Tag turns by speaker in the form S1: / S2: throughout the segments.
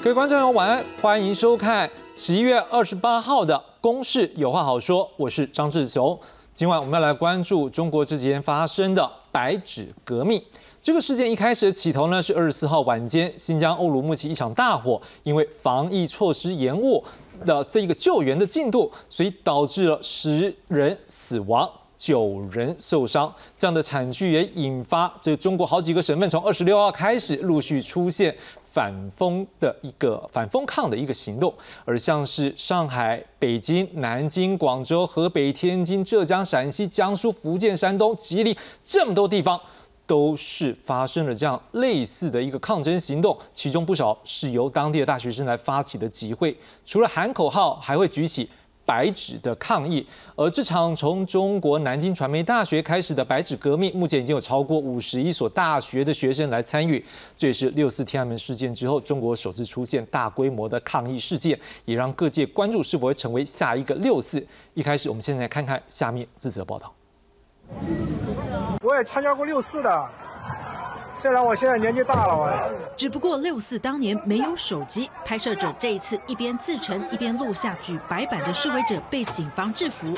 S1: 各位观众朋友，晚安，欢迎收看11月28号的《公视有话好说》，我是张志雄。今晚我们要来关注中国这几天发生的白纸革命。这个事件一开始的起头呢，是24号晚间新疆欧鲁木齐一场大火，因为防疫措施延误的这个救援的进度，所以导致了10人死亡。9人受伤，这样的惨剧也引发这中国好几个省份从26号开始陆续出现反封抗的一个行动，而像是上海、北京、南京、广州、河北、天津、浙江、陕西、江苏、福建、山东、吉林这么多地方，都是发生了这样类似的一个抗争行动，其中不少是由当地的大学生来发起的集会，除了喊口号，还会举起白纸的抗议。而这场从中国南京传媒大学开始的白纸革命，目前已经有超过51所大学的学生来参与。这也是6·4天安门事件之后，中国首次出现大规模的抗议事件，也让各界关注是否会成为下一个6·4。一开始，我们现在来看看下面这则报道。
S2: 我也参加过6·4的。虽然我现在年纪大了，
S3: 只不过6·4当年没有手机，拍摄者这一次一边自陈一边录下举白板的示威者被警方制服。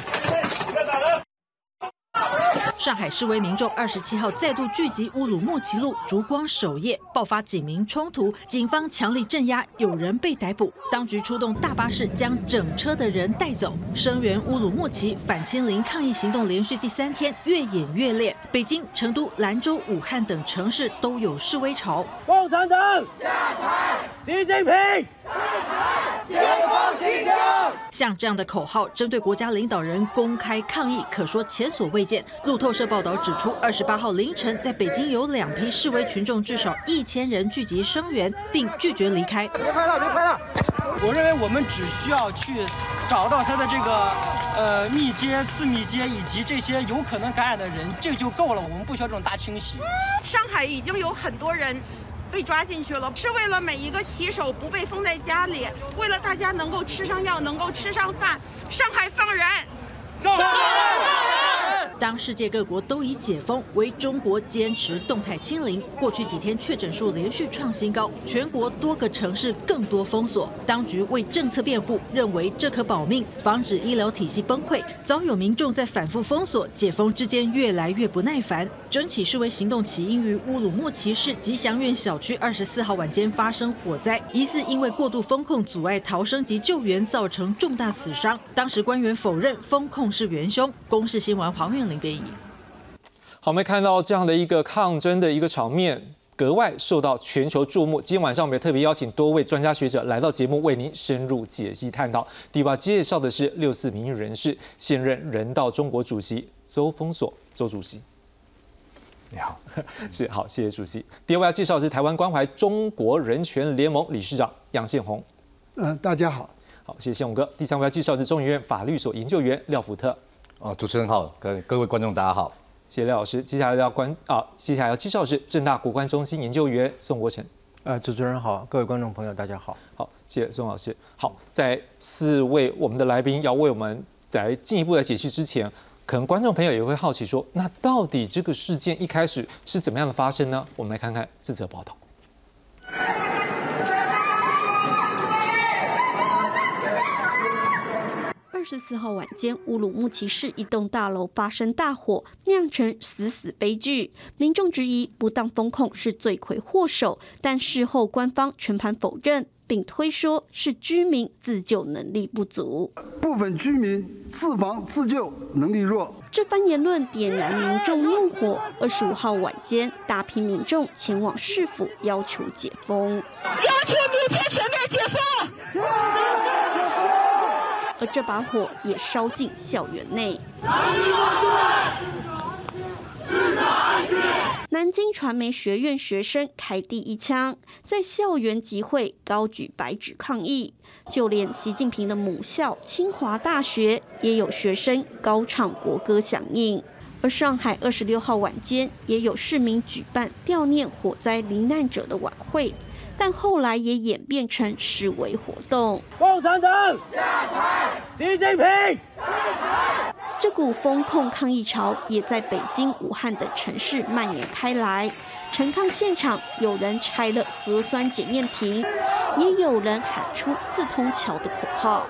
S3: 上海示威民众27号再度聚集乌鲁木齐路烛光首页，爆发警民冲突，警方强力镇压，有人被逮捕。当局出动大巴士将整车的人带走。声援乌鲁木齐反清零抗议行动连续第3天越演越烈，北京、成都、兰州、武汉等城市都有示威潮。
S4: 共产党下台，习近平下台，解放新疆。
S3: 像这样的口号，针对国家领导人公开抗议，可说前所未见。路透社报道指出，28号凌晨，在北京有2批示威群众，至少1000人聚集声援，并拒绝离开。
S2: 别拍了，别拍了！
S5: 我认为我们只需要去找到他的这个密接、次密接以及这些有可能感染的人，这就够了。我们不需要这种大清洗。
S6: 上海已经有很多人被抓进去了，是为了每一个骑手不被封在家里，为了大家能够吃上药，能够吃上饭。上海放人！
S5: 上海放人！
S3: 当世界各国都已解封，唯中国坚持动态清零。过去几天确诊数连续创新高，全国多个城市更多封锁。当局为政策辩护，认为这可保命，防止医疗体系崩溃。早有民众在反复封锁、解封之间越来越不耐烦。整起示威行动起因于乌鲁木齐市吉祥苑小区24号晚间发生火灾，疑似因为过度封控阻碍逃生及救援，造成重大死伤。当时官员否认封控是元凶。公视新闻黄苑玲编译。
S1: 好，我们看到这样的一个抗争的一个场面，格外受到全球注目。今天晚上我们也特别邀请多位专家学者来到节目，为您深入解析探讨。第一位介绍的是6·4民运人士、现任人道中国主席周峰锁周主席。你好，是好，谢谢主席。第二位要介绍的是台湾关怀中国人权联盟理事长杨宪宏。
S7: 大家好。
S1: 好，谢谢宪宏哥。第三位要介绍的是中研院法律所研究员廖福特。
S8: 主持人好，各位观众大家好。
S1: 谢谢廖老师。接下来要介绍的是政大国关中心研究员宋国成。
S9: 主持人好，各位观众朋友大家好。
S1: 好，谢谢宋老师。好，在4位我们的来宾要为我们在进一步的解析之前，可能观众朋友也会好奇说，那到底这个事件一开始是怎么样的发生呢？我们来看看这则报道。
S10: 24号晚间，乌鲁木齐市一栋大楼发生大火，酿成死悲剧。民众质疑不当封控是罪魁祸首，但事后官方全盘否认，并推说是居民自救能力不足，
S7: 部分居民自防自救能力弱。
S10: 这番言论点燃民众怒火。25号晚间，大批民众前往市府要求解封，
S6: 要求明天全面解封。
S10: 而这把火也烧进校园内。南京传媒学院学生开第一枪，在校园集会高举白纸抗议，就连习近平的母校清华大学也有学生高唱国歌响应。而上海26号晚间也有市民举办悼念火灾罹难者的晚会，但后来也演变成示威活动。
S4: 共产党下台，习近平下台。
S10: 这股封控抗议潮也在北京、武汉等城市蔓延开来。陈抗现场有人拆了核酸检验亭， 也有人喊出四通桥的口号。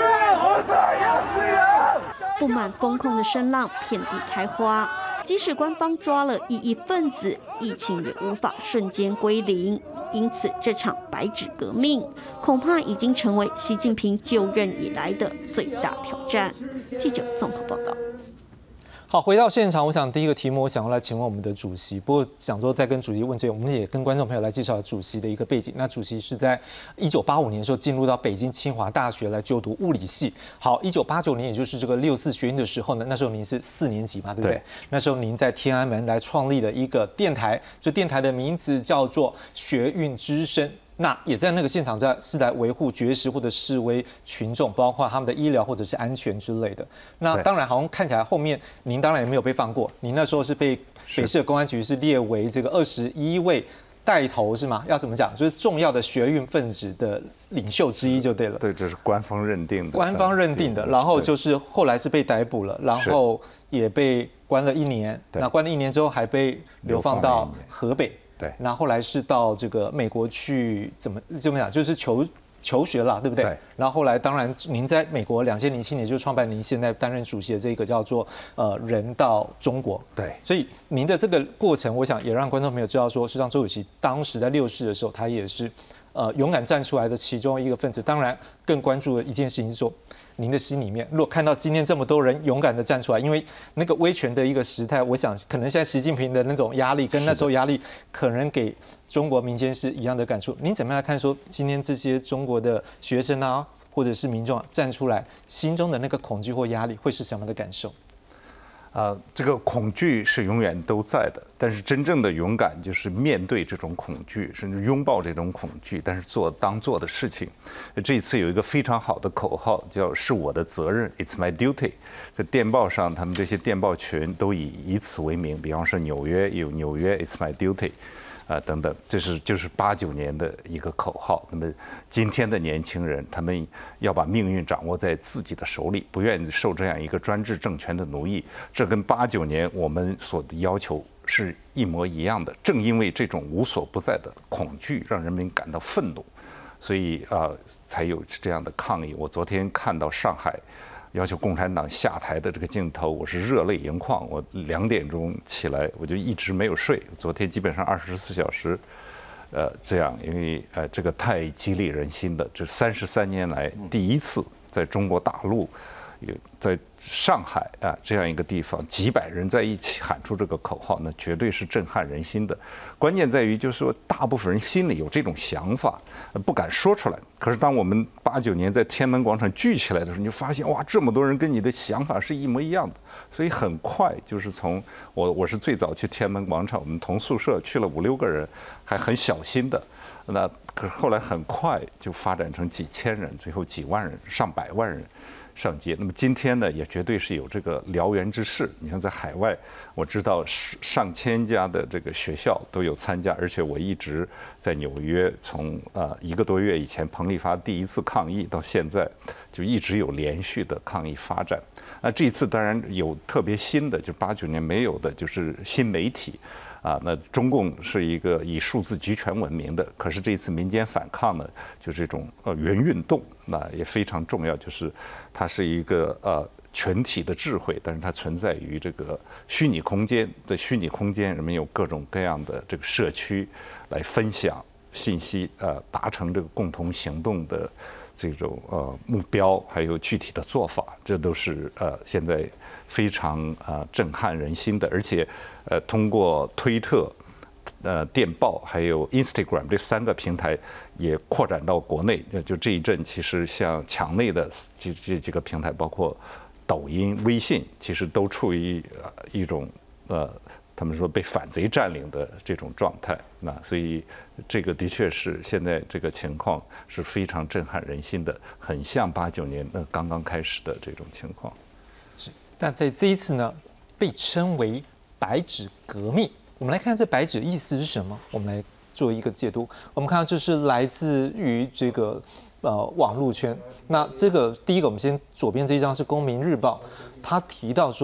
S10: 不满封控的声浪遍地开花，即使官方抓了异议分子，疫情也无法瞬间归零。因此，这场白纸革命恐怕已经成为习近平就任以来的最大挑战。记者综合报道。
S1: 好，回到现场，我想第一个题目，我想要来请问我们的主席。不过想说在跟主席问这个，我们也跟观众朋友来介绍主席的一个背景。那主席是在1985年的时候进入到北京清华大学来就读物理系。好，1989年也就是这个6·4学运的时候呢，那时候您是4年级嘛，对不对？那时候您在天安门来创立了一个电台，这电台的名字叫做学运之声。那也在那个现场是来维护绝食或者示威群众，包括他们的医疗或者是安全之类的。那当然，好像看起来后面您当然也没有被放过，您那时候是被北市公安局是列为这个21位带头是吗？要怎么讲？就是重要的学运分子的领袖之一就对了。
S11: 对，这是官方认定的。
S1: 官方认定的，然后就是后来是被逮捕了，然后也被关了1年。那关了1年之后，还被流放到河北。
S11: 对，
S1: 那后来是到这个美国去怎么讲，就是求学啦，对不对？对。然后后来当然您在美国2007年就创办您现在担任主席的这个叫做人到中国。
S11: 对。
S1: 所以您的这个过程，我想也让观众朋友知道说，实际上周主席当时在6·4的时候，他也是勇敢站出来的其中一个分子。当然更关注的一件事情是说，您的心里面，如果看到今天这么多人勇敢的站出来，因为那个威权的一个时态，我想可能现在习近平的那种压力跟那时候压力，可能给中国民间是一样的感触。您怎么样来看说今天这些中国的学生啊，或者是民众站出来，心中的那个恐惧或压力会是什么样的感受？
S11: 这个恐惧是永远都在的，但是真正的勇敢就是面对这种恐惧，甚至拥抱这种恐惧，但是做当做的事情。这一次有一个非常好的口号，叫"是我的责任 "，It's my duty。在电报上，他们这些电报群都以此为名，比方说纽约有纽约 "It's my duty"。等等，就是89年的一个口号。那么今天的年轻人，他们要把命运掌握在自己的手里，不愿意受这样一个专制政权的奴役。这跟89年我们所的要求是一模一样的。正因为这种无所不在的恐惧，让人民感到愤怒，所以才有这样的抗议。我昨天看到上海要求共产党下台的这个镜头，我是热泪盈眶。我2点钟起来，我就一直没有睡。昨天基本上24小时，这样，因为这个太激励人心的，这33年来第一次在中国大陆，在上海这样一个地方，几百人在一起喊出这个口号，那绝对是震撼人心的。关键在于，就是说，大部分人心里有这种想法，不敢说出来。可是当我们89年在天安门广场聚起来的时候，你就发现，哇，这么多人跟你的想法是一模一样的。所以很快就是从我是最早去天安门广场，我们同宿舍去了5、6个人，还很小心的。那可是后来很快就发展成几千人，最后几万人、上百万人上街。那么今天呢，也绝对是有这个燎原之势。你看，在海外，我知道上千家的这个学校都有参加，而且我一直在纽约，从1个多月以前彭丽发第一次抗议到现在，就一直有连续的抗议发展。这一次当然有特别新的，就89年没有的，就是新媒体。那中共是一个以数字集权闻名的，可是这一次民间反抗呢，就是这种原运动，那也非常重要，就是它是一个全体的智慧，但是它存在于这个虚拟空间的虚拟空间，人们有各种各样的这个社区来分享信息，达成这个共同行动的这种目标，还有具体的做法，这都是现在非常震撼人心的，而且通过推特、电报还有 Instagram 这3个平台也扩展到国内。就这一阵，其实像墙内的这几个平台，包括抖音、微信，其实都处于一种他们说被反贼占领的这种状态。那所以这个的确是现在这个情况是非常震撼人心的，很像89年刚刚开始的这种情况。
S1: 是，但在这一次呢，被称为白纸革命。我们来看这白纸意思是什么？我们来做一个解读。我们看到这是来自于这个网络圈。那这个第一个，我们先左边这一张是《公民日报》，他提到说，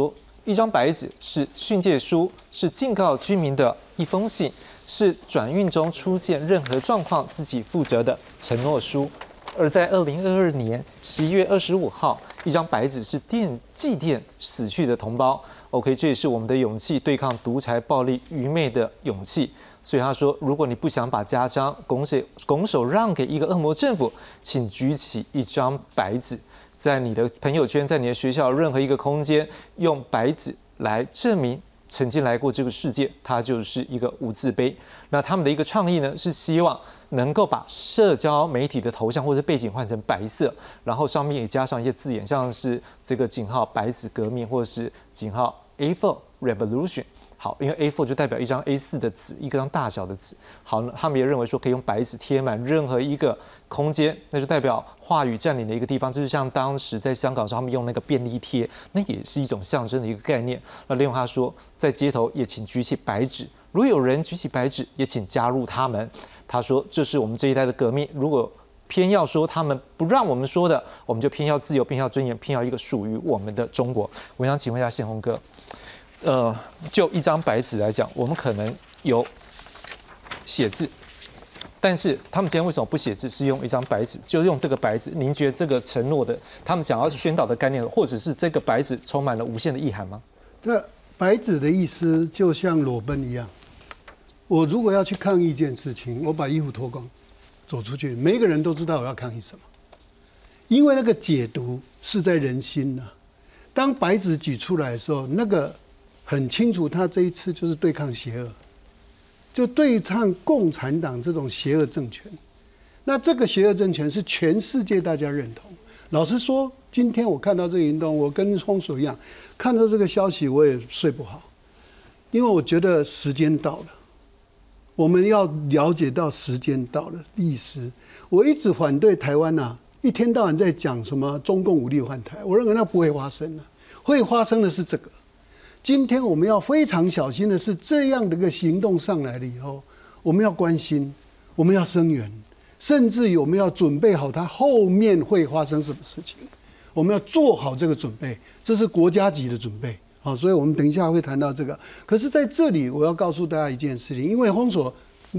S1: 一张白纸，是训诫书，是警告居民的一封信，是转运中出现任何状况自己负责的承诺书。而在2022年11月25号，一张白纸是祭奠死去的同胞。OK， 这也是我们的勇气，对抗独裁、暴力、愚昧的勇气。所以他说，如果你不想把家乡拱手让给一个恶魔政府，请举起一张白纸，在你的朋友圈，在你的学校任何一个空间，用白纸来证明曾经来过这个世界，它就是一个无字碑。那他们的一个倡议呢，是希望能够把社交媒体的头像或者背景换成白色，然后上面也加上一些字眼，像是这个井号白纸革命，或者是井号 A4 Revolution。好，因为 A4 就代表一张 A4 的纸，一张大小的纸。好，他们也认为说可以用白纸贴满任何一个空间，那就代表话语占领的一个地方，就是像当时在香港的时候，他们用那个便利贴，那也是一种象征的一个概念。那另外他说，在街头也请举起白纸，如果有人举起白纸，也请加入他们。他说，这是我们这一代的革命，如果偏要说他们不让我们说的，我们就偏要自由，偏要尊严，偏要一个属于我们的中国。我想请问一下宪宏哥。就一张白纸来讲，我们可能有写字，但是他们今天为什么不写字，是用一张白纸？就用这个白纸，您觉得这个承诺的，他们想要宣导的概念，或者是这个白纸充满了无限的意涵吗？
S7: 这白纸的意思就像裸奔一样，我如果要去抗议一件事情，我把衣服脱光走出去，每一个人都知道我要抗议什么，因为那个解读是在人心啊。当白纸举出来的时候，那个很清楚，他这一次就是对抗邪恶，就对抗共产党这种邪恶政权。那这个邪恶政权是全世界大家认同。老实说，今天我看到这个运动，我跟封锁一样，看到这个消息我也睡不好，因为我觉得时间到了，我们要了解到时间到了意思。我一直反对台湾啊，一天到晚在讲什么中共武力换台，我认为那不会发生的，会发生的是这个。今天我们要非常小心的是，这样的一个行动上来了以后，我们要关心，我们要声援，甚至于我们要准备好它后面会发生什么事情，我们要做好这个准备，这是国家级的准备。好，所以我们等一下会谈到这个。可是在这里，我要告诉大家一件事情，因为封锁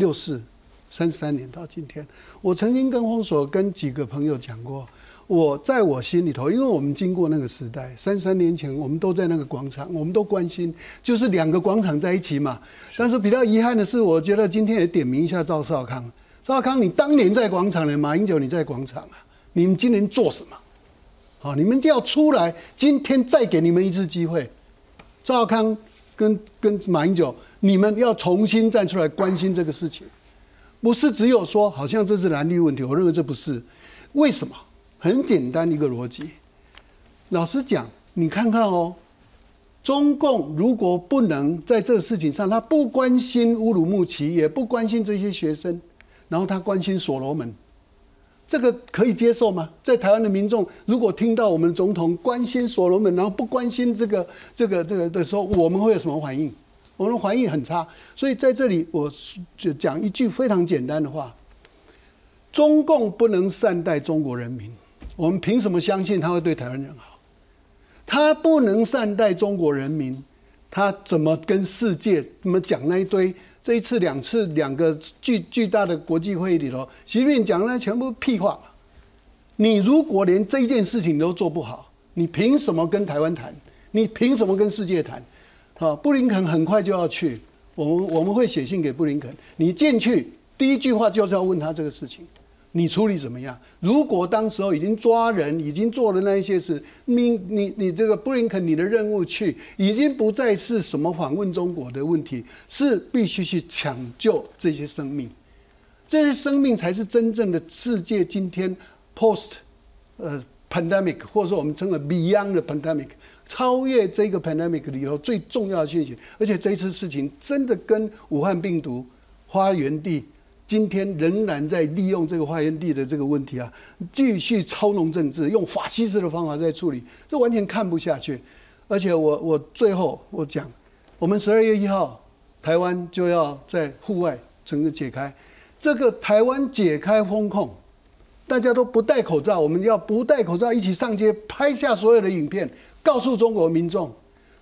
S7: 6433年到今天，我曾经跟封锁跟几个朋友讲过。在我心里头，因为我们经过那个时代，33年前我们都在那个广场，我们都关心，就是两个广场在一起嘛。但是比较遗憾的是，我觉得今天也点名一下赵少康。赵少康，你当年在广场呢，马英九你在广场啊，你们今年做什么？好，你们一定要出来，今天再给你们一次机会。赵少康跟马英九，你们要重新站出来关心这个事情，不是只有说好像这是蓝绿问题，我认为这不是。为什么？很简单一个逻辑，老实讲，你看看哦，中共如果不能在这个事情上，他不关心乌鲁木齐，也不关心这些学生，然后他关心所罗门，这个可以接受吗？在台湾的民众如果听到我们总统关心所罗门，然后不关心这个的时候，我们会有什么反应？我们的反应很差。所以在这里，我就讲一句非常简单的话：中共不能善待中国人民。我们凭什么相信他会对台湾人好？他不能善待中国人民，他怎么跟世界怎么讲那一堆？这一次两个巨大的国际会议里头，习近平讲那全部屁话。你如果连这件事情都做不好，你凭什么跟台湾谈？你凭什么跟世界谈？布林肯很快就要去，我们会写信给布林肯，你进去第一句话就是要问他这个事情。你处理怎么样？如果当时候已经抓人，已经做了那一些事，你这个布林肯你的任务去，已经不再是什么访问中国的问题，是必须去抢救这些生命，这些生命才是真正的世界今天 post pandemic， 或者说我们称为 beyond the pandemic， 超越这个 pandemic 里头最重要的讯息。而且这一次事情真的跟武汉病毒发源地。今天仍然在利用这个发源地的这个问题啊，继续操弄政治，用法西斯的方法在处理，这完全看不下去。而且我最后我讲，我们12月1号台湾就要在户外整个解开，这个台湾解开封控，大家都不戴口罩，我们要不戴口罩一起上街拍下所有的影片，告诉中国民众，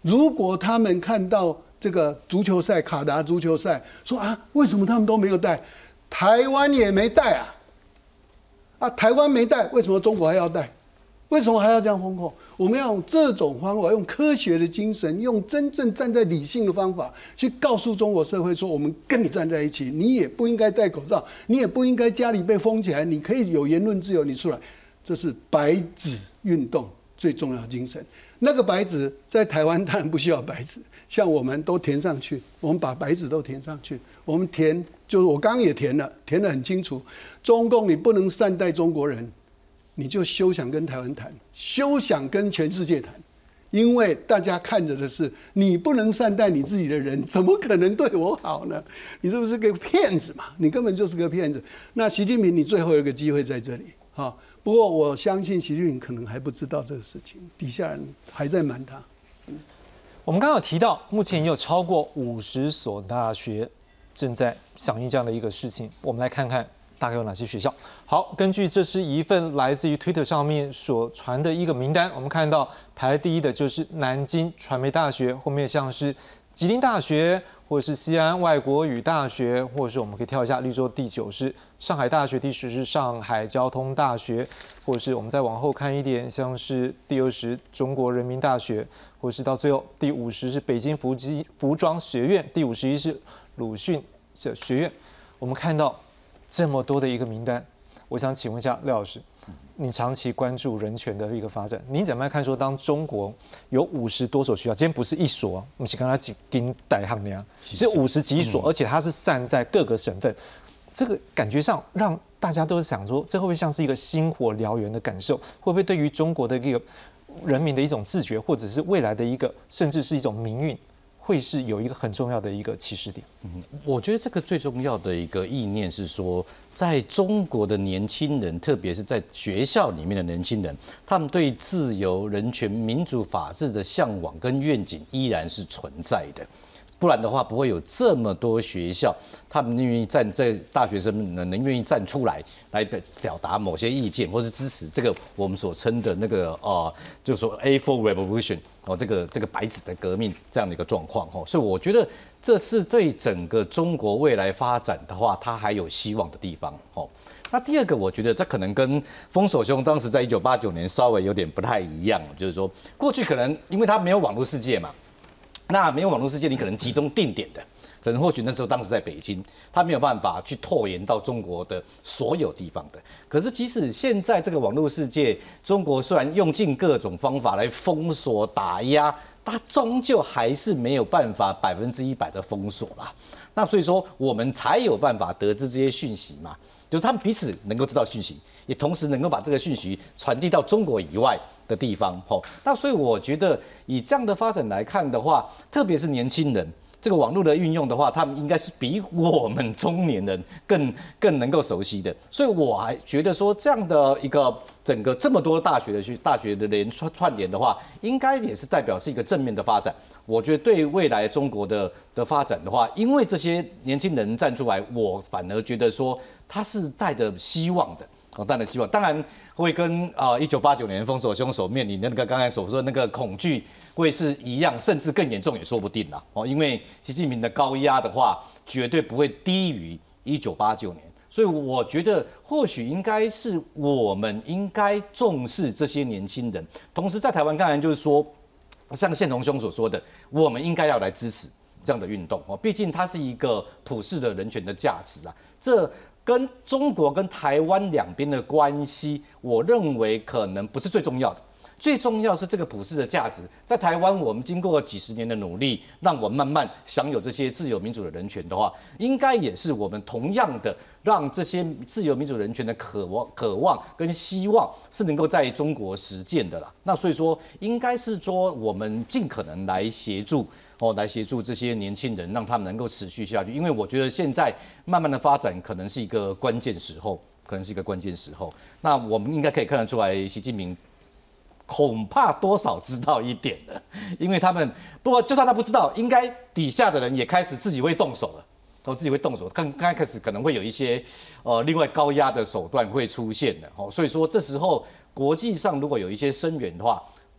S7: 如果他们看到这个足球赛，卡达足球赛，说啊，为什么他们都没有带？台湾也没带啊！台湾没带，为什么中国还要带？为什么还要这样封控？我们要用这种方法，用科学的精神，用真正站在理性的方法，去告诉中国社会说，我们跟你站在一起，你也不应该戴口罩，你也不应该家里被封起来，你可以有言论自由，你出来，这是白纸运动最重要的精神。那个白纸在台湾当然不需要白纸，像我们都填上去，我们把白纸都填上去，我们填就是我刚刚也填了，填得很清楚。中共你不能善待中国人，你就休想跟台湾谈，休想跟全世界谈，因为大家看着的是你不能善待你自己的人，怎么可能对我好呢？你是不是个骗子嘛？你根本就是个骗子。那习近平，你最后有一个机会在这里哈。不过我相信习近平可能还不知道这个事情，底下人还在瞒他。
S1: 我们刚刚有提到，目前已有超过50所大学正在响应这样的一个事情。我们来看看大概有哪些学校。好，根据这是一份来自于 Twitter 上面所传的一个名单，我们看到排第一的就是南京传媒大学，后面像是吉林大学，或者是西安外国语大学，或者是我们可以跳一下，例如说第9是上海大学，第10是上海交通大学，或者是我们再往后看一点，像是第20中国人民大学，或者是到最后第50是北京服装学院，第51是鲁迅学院。我们看到这么多的一个名单，我想请问一下廖老师，你长期关注人权的一个发展，你怎么看说，当中国有50多所学校，今天不是一所，我们是刚才跟代行那是50几所，而且它是散在各个省份，这个感觉上让大家都想说，这会不会像是一个星火燎原的感受？会不会对于中国的一个人民的一种自觉，或者是未来的一个，甚至是一种民运？会是有一个很重要的一个起始点。
S12: 我觉得这个最重要的一个意念是说，在中国的年轻人，特别是在学校里面的年轻人，他们对自由、人权、民主、法治的向往跟愿景依然是存在的。不然的话，不会有这么多学校，他们愿意在大学生们能愿意站出来表达某些意见，或是支持这个我们所称的那个就是说 A4 Revolution 这个白纸的革命这样的一个状况所以我觉得这是对整个中国未来发展的话，它还有希望的地方那第二个，我觉得这可能跟封锁兄当时在1989年稍微有点不太一样，就是说过去可能因为它没有网络世界嘛。那没有网络世界，你可能集中定点的，可能或许那时候当时在北京，他没有办法去拓延到中国的所有地方的。可是即使现在这个网络世界，中国虽然用尽各种方法来封锁打压，它终究还是没有办法100%的封锁啦。那所以说，我们才有办法得知这些讯息嘛，就是他们彼此能够知道讯息，也同时能够把这个讯息传递到中国以外的地方那所以我觉得以这样的发展来看的话，特别是年轻人这个网络的运用的话，他们应该是比我们中年人更能够熟悉的。所以我还觉得说，这样的一个整个这么多大学的串联的话，应该也是代表是一个正面的发展。我觉得对未来中国的发展的话，因为这些年轻人站出来，我反而觉得说他是带着希望的。带着希望，当然会跟1989年封锁凶手面临那个刚才所说的那个恐惧会是一样，甚至更严重也说不定啦。因为习近平的高压的话，绝对不会低于1989年，所以我觉得或许应该是我们应该重视这些年轻人，同时在台湾当然就是说，像宪同兄所说的，我们应该要来支持这样的运动毕竟它是一个普世的人权的价值啊，这。跟中国跟台湾两边的关系，我认为可能不是最重要的，最重要是这个普世的价值。在台湾，我们经过几十年的努力，让我们慢慢享有这些自由民主的人权的话，应该也是我们同样的让这些自由民主人权的渴望跟希望是能够在中国实践的啦。那所以说，应该是说我们尽可能来协助这些年轻人，让他们能够持续下去。因为我觉得现在慢慢的发展可能是一个关键时候，那我们应该可以看得出来，习近平恐怕多少知道一点的，因为他们不过就算他不知道，应该底下的人也开始自己会动手了。自己会动手，刚开始可能会有一些另外高压的手段会出现的所以说这时候国际上如果有一些声援的话，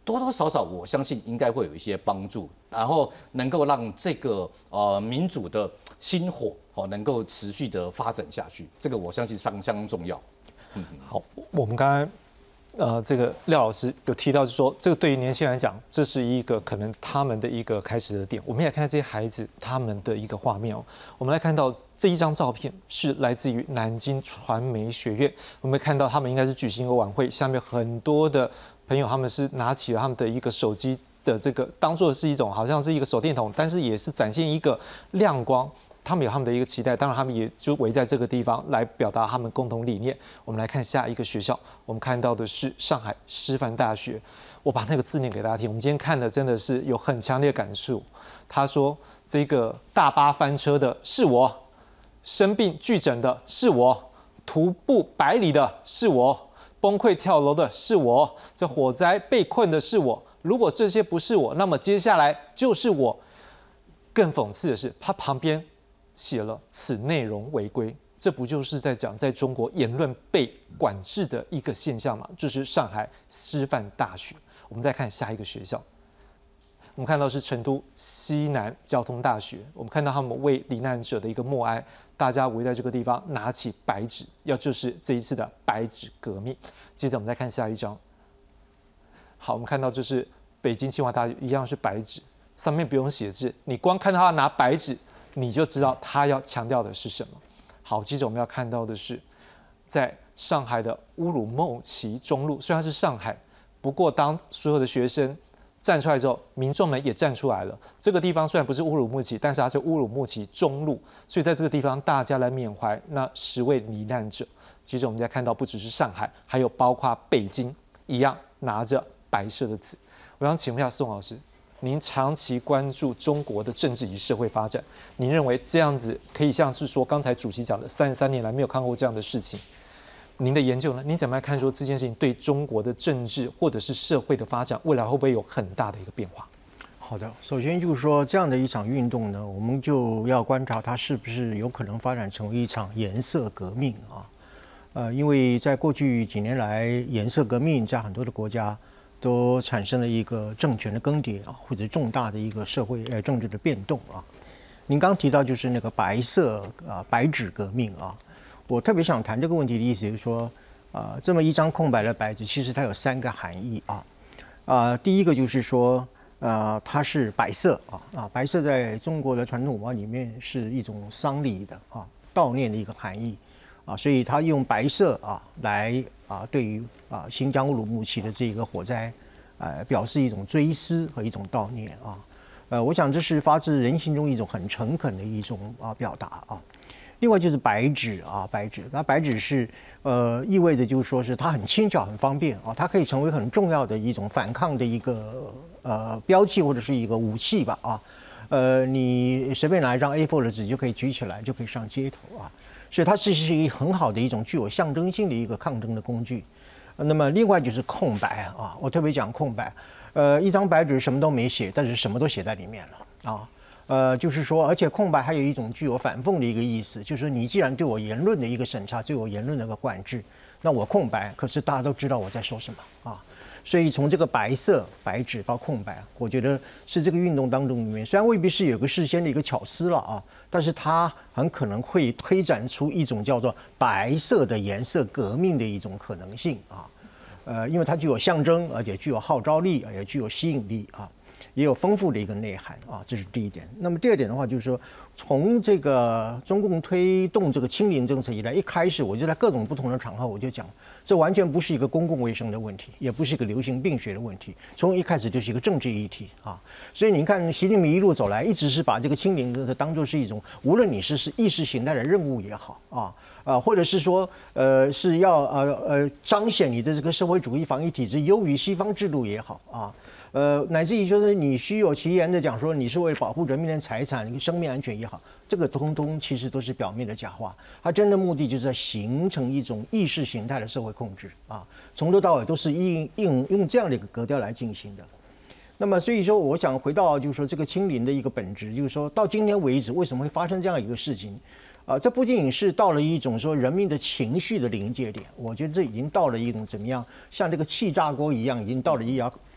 S12: 多多少少我相信应该会有一些帮助，然后能够让这个民主的薪火能够持续的发展下去，这个我相信相当重要。
S1: 好，我们刚才这个廖老师有提到，就是说这个对于年轻人来讲，这是一个可能他们的一个开始的点。我们也看看这些孩子他们的一个画面哦。我们来看到这一张照片是来自于南京传媒学院，我们看到他们应该是举行一个晚会，下面很多的朋友他们是拿起了他们的一个手机的这个当做是一种好像是一个手电筒，但是也是展现一个亮光。他们有他们的一个期待，当然他们也就围在这个地方来表达他们共同理念。我们来看下一个学校，我们看到的是上海师范大学。我把那个字念给大家听。我们今天看的真的是有很强烈的感触。他说：“这个大巴翻车的是我，生病拒诊的是我，徒步100里的是我，崩溃跳楼的是我，这火灾被困的是我。如果这些不是我，那么接下来就是我。”更讽刺的是，他旁边写了此内容违规，这不就是在讲在中国言论被管制的一个现象吗？就是上海师范大学。我们再看下一个学校，我们看到是成都西南交通大学。我们看到他们为罹难者的一个默哀，大家围在这个地方拿起白纸，要就是这一次的白纸革命。接着我们再看下一张。好，我们看到这是北京清华大学，一样是白纸，上面不用写字，你光看到他拿白纸，你就知道他要强调的是什么。好，接着我们要看到的是，在上海的乌鲁木齐中路，虽然是上海，不过当所有的学生站出来之后，民众们也站出来了。这个地方虽然不是乌鲁木齐，但是它是乌鲁木齐中路，所以在这个地方大家来缅怀那10位罹难者。接着我们再看到，不只是上海，还有包括北京一样拿着白色的字。我想请问一下宋老师，您长期关注中国的政治与社会发展，您认为这样子可以像是说刚才主席讲的33年来没有看过这样的事情？您的研究呢？您怎么来看说这件事情对中国的政治或者是社会的发展，未来会不会有很大的一个变化？
S9: 好的，首先就是说这样的一场运动呢，我们就要观察它是不是有可能发展成为一场颜色革命啊。因为在过去几年来，颜色革命在很多的国家都产生了一个政权的更迭啊，或者重大的一个社会政治的变动啊。您刚提到就是那个白纸革命啊，我特别想谈这个问题的意思就是说，这么一张空白的白纸，其实它有3个含义啊。第一个就是说，它是白色白色在中国的传统文化里面是一种丧礼的悼念的一个含义所以它用白色来对于新疆乌鲁木齐的这个火灾表示一种追思和一种悼念我想这是发自人心中一种很诚恳的一种表达另外就是白纸白纸，那白纸是意味着就是说是它很轻巧、很方便它可以成为很重要的一种反抗的一个标记或者是一个武器吧你随便拿一张 A4 的纸就可以举起来，就可以上街头所以它是一个很好的一种具有象征性的一个抗争的工具。那么另外就是空白我特别讲空白，一张白纸什么都没写，但是什么都写在里面了就是说，而且空白还有一种具有反讽的一个意思，就是说你既然对我言论的一个审查，对我言论的一个管制，那我空白，可是大家都知道我在说什么所以从这个白纸到空白，我觉得是这个运动当中里面，虽然未必是有个事先的一个巧思了但是它很可能会推展出一种叫做白色的颜色革命的一种可能性因为它具有象征，而且具有号召力，也具有吸引力也有丰富的一个内涵这是第一点。那么第二点的话，就是说从这个中共推动这个清零政策以来，一开始我就在各种不同的场合我就讲，这完全不是一个公共卫生的问题，也不是一个流行病学的问题，从一开始就是一个政治议题所以你看，习近平一路走来，一直是把这个清零政策当作是一种，无论你是意识形态的任务也好或者是说是要彰显你的这个社会主义防疫体制优于西方制度也好乃至于就是你虚有其言的讲说你是为保护人民的财产、生命安全也好，这个通通其实都是表面的假话。它真的目的就是在形成一种意识形态的社会控制从头到尾都是用这样的一个格调来进行的。那么所以说，我想回到就是说这个清零的一个本质，就是说到今天为止，为什么会发生这样一个事情？这不仅仅是到了一种说人民的情绪的临界点，我觉得这已经到了一种怎么样，像这个气炸锅一样，已经到了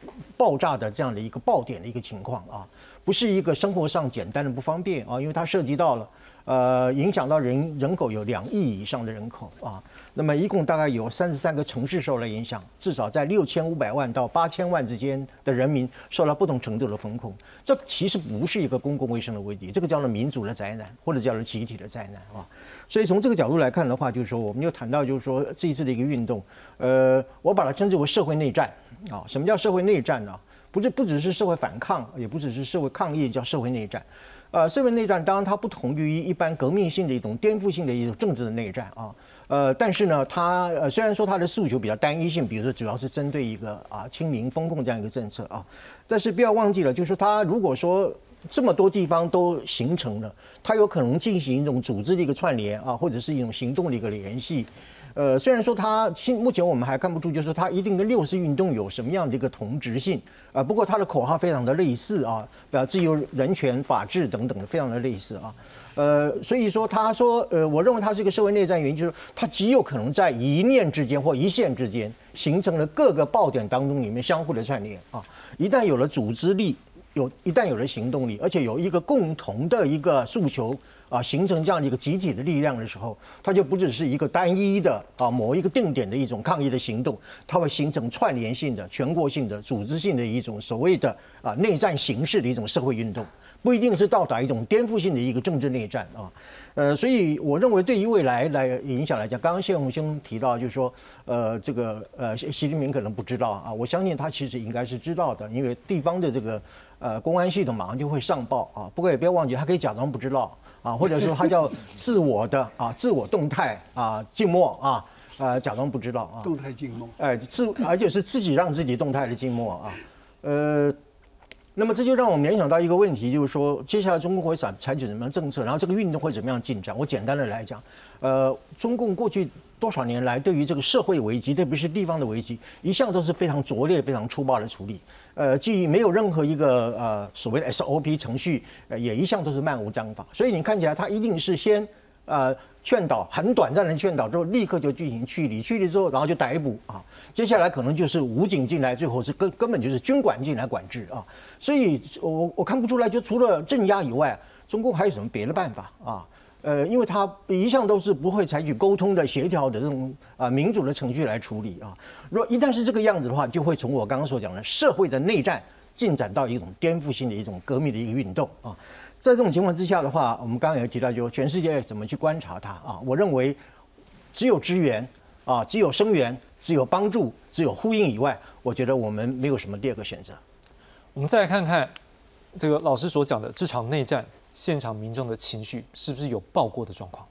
S9: 爆炸的这样的一个爆点的一个情况啊，不是一个生活上简单的不方便啊，因为它涉及到了影响到人口有2亿以上的人口啊，那么一共大概有33个城市受了影响，至少在6500万到8000万之间的人民受到不同程度的封控。这其实不是一个公共卫生的问题，这个叫做民族的灾难，或者叫做集体的灾难啊。所以从这个角度来看的话，就是说我们就谈到就是说这一次的一个运动，我把它称之为社会内战啊。什么叫社会内战呢？不只是社会反抗，也不只是社会抗议，叫社会内战。社会内战当然它不同于一般革命性的一种颠覆性的一种政治的内战啊。但是呢，它虽然说它的诉求比较单一性，比如说主要是针对一个清零风控这样一个政策啊，但是不要忘记了，就是它如果说这么多地方都形成了，它有可能进行一种组织的一个串联啊，或者是一种行动的一个联系。虽然说它目前我们还看不出，就是说它一定跟6四运动有什么样的一个同质性啊。不过它的口号非常的类似啊，自由、人权、法治等等的，非常的类似啊。所以说他说，我认为它是一个社会内战，原因就是它极有可能在一念之间或一线之间形成了各个爆点当中里面相互的串联啊。一旦有了组织力，一旦有了行动力，而且有一个共同的一个诉求啊，形成这样的一个集体的力量的时候，它就不只是一个单一的某一个定点的一种抗议的行动，它会形成串联性的、全国性的、组织性的一种所谓的内战形式的一种社会运动，不一定是到达一种颠覆性的一个政治内战啊。所以我认为对于未来影响来讲，刚刚谢鸿兄提到就是说，这个习近平可能不知道啊，我相信他其实应该是知道的，因为地方的这个公安系统马上就会上报啊。不过也不要忘记，他可以假装不知道啊，或者说他叫自我动态静默假装不知道啊。
S7: 动态静默。
S9: 而且是自己让自己动态的静默啊。那么这就让我们联想到一个问题，就是说接下来中共会采取什么样的政策，然后这个运动会怎么样进展？我简单的来讲，中共过去多少年来对于这个社会危机，特别是地方的危机，一向都是非常拙劣、非常粗暴的处理。既没有任何一个所谓的 SOP 程序，也一向都是漫无章法。所以你看起来他一定是先劝导，很短暂的劝导之后，立刻就进行驱离之后，然后就逮捕啊。接下来可能就是武警进来，最后是根本就是军管进来管制啊。所以我看不出来，就除了镇压以外，中共还有什么别的办法啊？因为他一向都是不会采取沟通的、协调的这种民主的程序来处理啊。如果一旦是这个样子的话，就会从我刚刚所讲的社会的内战进展到一种颠覆性的一种革命的一个运动啊。在这种情况之下的话，我们刚刚也提到，就全世界怎么去观察它啊？我认为只有支援啊，只有声援，只有帮助，只有呼应以外，我觉得我们没有什么第二个选择。
S1: 我们再来看看这个老师所讲的这场内战，现场民众的情绪是不是有爆过的状况？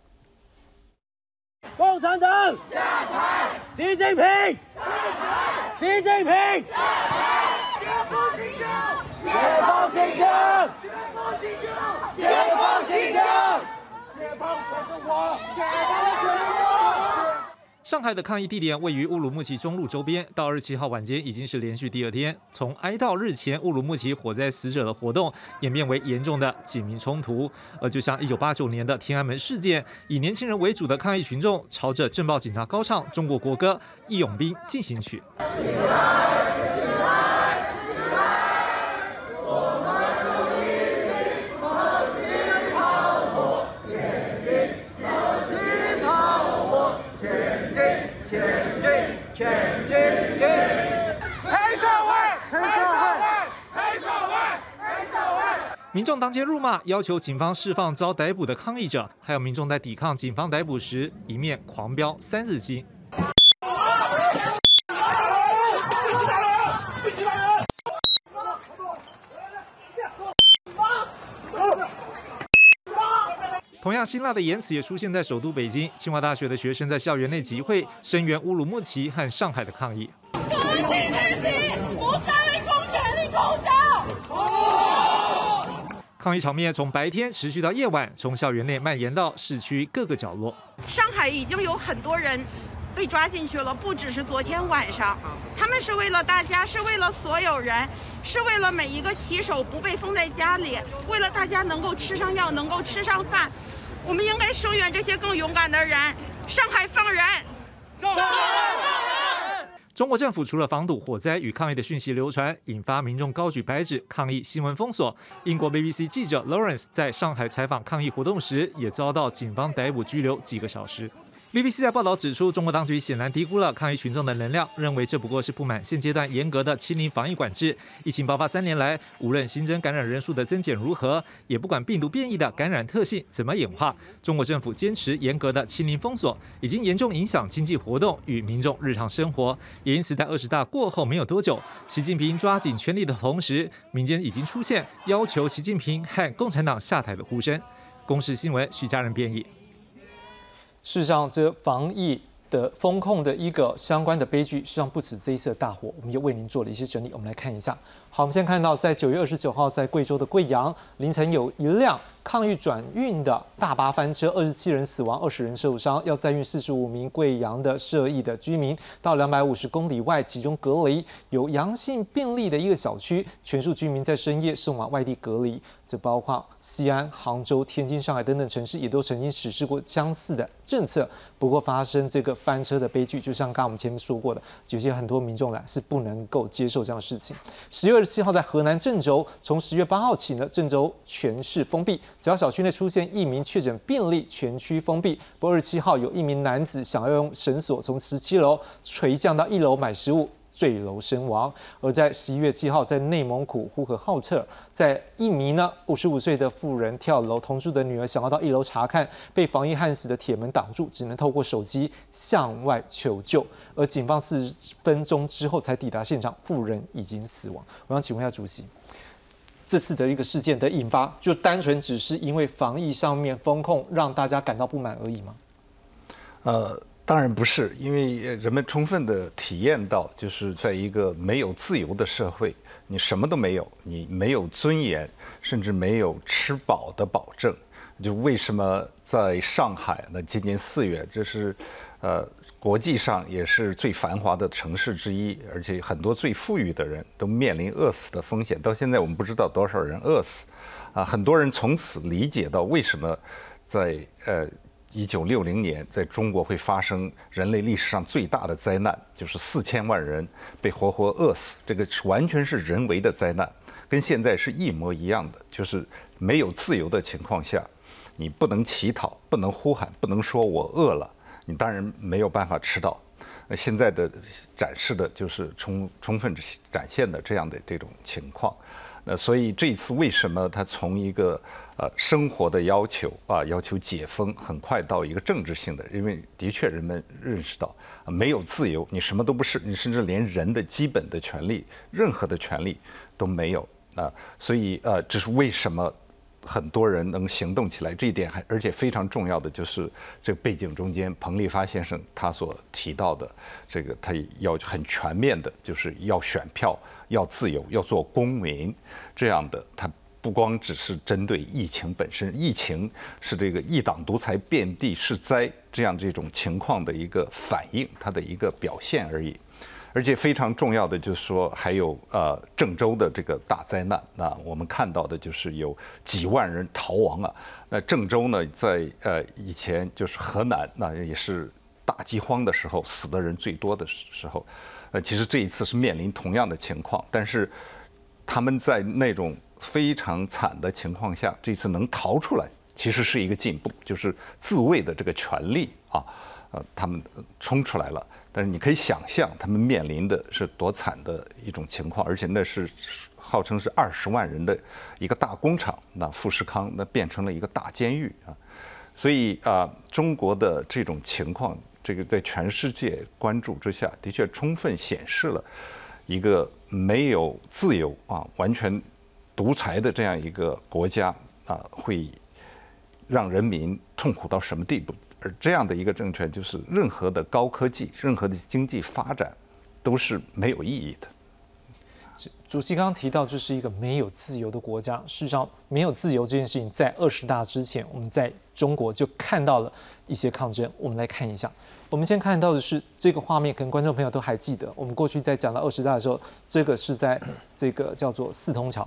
S4: 共产党下台！习近平下台！习近平下台！解放新疆！解放新疆！解放新疆！解放全中国！解放全中国！
S1: 上海的抗议地点位于乌鲁木齐中路周边，到27号晚间已经是连续第2天。从哀悼日前乌鲁木齐火灾死者的活动，演变为严重的警民冲突。就像1989年的天安门事件，以年轻人为主的抗议群众朝着镇暴警察高唱中国国歌《义勇兵进行曲》。民众当街辱骂，要求警方释放遭逮捕的抗议者，还有民众在抵抗警方逮捕时，一面狂飙3字经。同样辛辣的言辞也出现在首都北京，清华大学的学生在校园内集会，声援乌鲁木齐和上海的抗议。抗议场面从白天持续到夜晚，从校园内蔓延到市区各个角落。
S6: 上海已经有很多人被抓进去了，不只是昨天晚上，他们是为了大家，是为了所有人，是为了每一个骑手不被封在家里，为了大家能够吃上药，能够吃上饭。我们应该声援这些更勇敢的人。上海放人！上海放人！
S1: 中国政府除了防堵火灾与抗议的讯息流传，引发民众高举白纸抗议新闻封锁。英国 BBC 记者 Lawrence 在上海采访抗议活动时，也遭到警方逮捕拘留几个小时。BBC 在报道指出，中国当局显然低估了抗议群众的能量，认为这不过是不满现阶段严格的清零防疫管制。疫情爆发3年来，无论新增感染人数的增减如何，也不管病毒变异的感染特性怎么演化，中国政府坚持严格的清零封锁，已经严重影响经济活动与民众日常生活。也因此，在20大过后没有多久，习近平抓紧权力的同时，民间已经出现要求习近平和共产党下台的呼声。公视新闻徐家人编译。事实上，这防疫的风控的一个相关的悲剧，实际上不止这一次的大火，我们也为您做了一些整理。我们来看一下。好，我们先看到，在9月29号，在贵州的贵阳凌晨，有一辆抗议转运的大巴翻车，27人死亡，20人受伤，要载运45名贵阳的涉疫的居民到250公里外集中隔离，有阳性病例的一个小区，全数居民在深夜送往外地隔离。这包括西安、杭州、天津、上海等等城市，也都曾经实施过相似的政策。不过发生这个翻车的悲剧，就像刚刚我们前面说过的，有些很多民众是不能够接受这样的事情。10月27号在河南郑州，从10月8号起呢，郑州全市封闭，只要小区内出现1名确诊病例，全区封闭。不过27号有1名男子想要用绳索从17楼垂降到1楼买食物，坠楼身亡。而在11月7号，在内蒙古呼和浩特，在一名55岁的妇人跳楼，同住的女儿想要到1楼查看，被防疫焊死的铁门挡住，只能透过手机向外求救。而警方40分钟之后才抵达现场，妇人已经死亡。我想请问一下主席，这次的一个事件的引发，就单纯只是因为防疫上面风控让大家感到不满而已吗？
S11: 当然不是，因为人们充分的体验到，就是在一个没有自由的社会，你什么都没有，你没有尊严，甚至没有吃饱的保证。就为什么在上海呢？今年4月，这是国际上也是最繁华的城市之一，而且很多最富裕的人都面临饿死的风险。到现在我们不知道多少人饿死，很多人从此理解到为什么在1960年在中国会发生人类历史上最大的灾难，就是4000万人被活活饿死，这个完全是人为的灾难，跟现在是一模一样的。就是没有自由的情况下，你不能乞讨，不能呼喊，不能说我饿了，你当然没有办法吃到。现在的展示的就是充分展现的这样的这种情况。所以这一次为什么他从一个生活的要求要求解封，很快到一个政治性的，因为的确人们认识到没有自由，你什么都不是，你甚至连人的基本的权利，任何的权利都没有所以这是为什么很多人能行动起来，这一点而且非常重要的就是这个背景中间，彭立发先生他所提到的这个，他要很全面的，就是要选票，要自由，要做公民这样的。他不光只是针对疫情本身，疫情是这个一党独裁遍地是灾这种情况的一个反应，它的一个表现而已。而且非常重要的就是说，还有郑州的这个大灾难，我们看到的就是有几万人逃亡那郑州呢，在以前就是河南，那也是大饥荒的时候死的人最多的时候，其实这一次是面临同样的情况，但是他们在那种非常惨的情况下，这次能逃出来，其实是一个进步，就是自卫的这个权利他们冲出来了。但是你可以想象他们面临的是多惨的一种情况，而且那是号称是20万人的一个大工厂，那富士康那变成了一个大监狱所以中国的这种情况，这个在全世界关注之下，的确充分显示了一个没有自由完全独裁的这样一个国家会让人民痛苦到什么地步。而这样的一个政权，就是任何的高科技、任何的经济发展都是没有意义的。
S1: 主席刚刚提到，这是一个没有自由的国家。事实上，没有自由这件事情，在20大之前，我们在中国就看到了一些抗争。我们来看一下，我们先看到的是这个画面，可能观众朋友都还记得，我们过去在讲到20大的时候，这个是在这个叫做四通桥。